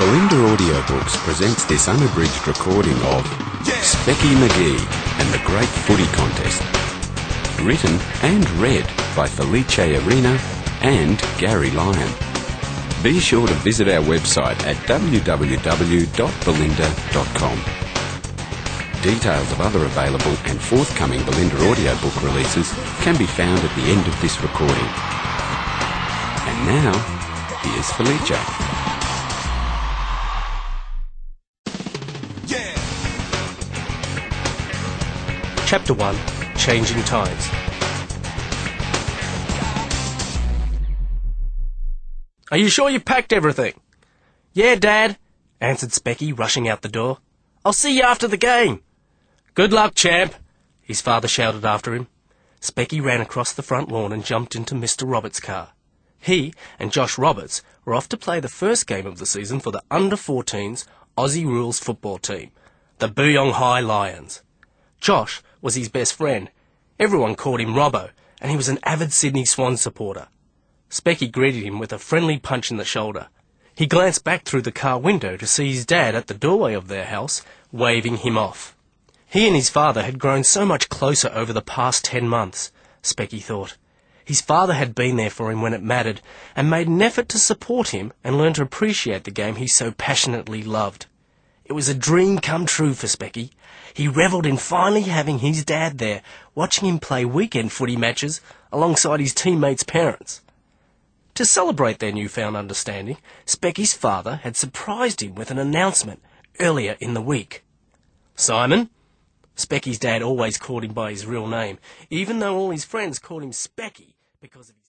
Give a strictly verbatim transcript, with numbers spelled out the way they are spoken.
Belinda Audiobooks presents this unabridged recording of Specky McGee and the Great Footy Contest. Written and read by Felice Arena and Gary Lyon. Be sure to visit our website at w w w dot belinda dot com. Details of other available and forthcoming Belinda audiobook releases can be found at the end of this recording. And now, here's Felice. Chapter one. Changing Tides. "Are you sure you've packed everything?" "Yeah, Dad," answered Specky, rushing out the door. "I'll see you after the game." "Good luck, champ," his father shouted after him. Specky ran across the front lawn and jumped into Mister Roberts' car. He and Josh Roberts were off to play the first game of the season for the under fourteens Aussie Rules football team, the Booyong High Lions. Josh was his best friend. Everyone called him Robbo, and he was an avid Sydney Swans supporter. Specky greeted him with a friendly punch in the shoulder. He glanced back through the car window to see his dad at the doorway of their house, waving him off. He and his father had grown so much closer over the past ten months, Specky thought. His father had been there for him when it mattered, and made an effort to support him and learn to appreciate the game he so passionately loved. It was a dream come true for Specky. He revelled in finally having his dad there, watching him play weekend footy matches alongside his teammates' parents. To celebrate their newfound understanding, Specky's father had surprised him with an announcement earlier in the week. "Simon," Specky's dad always called him by his real name, even though all his friends called him Specky because of his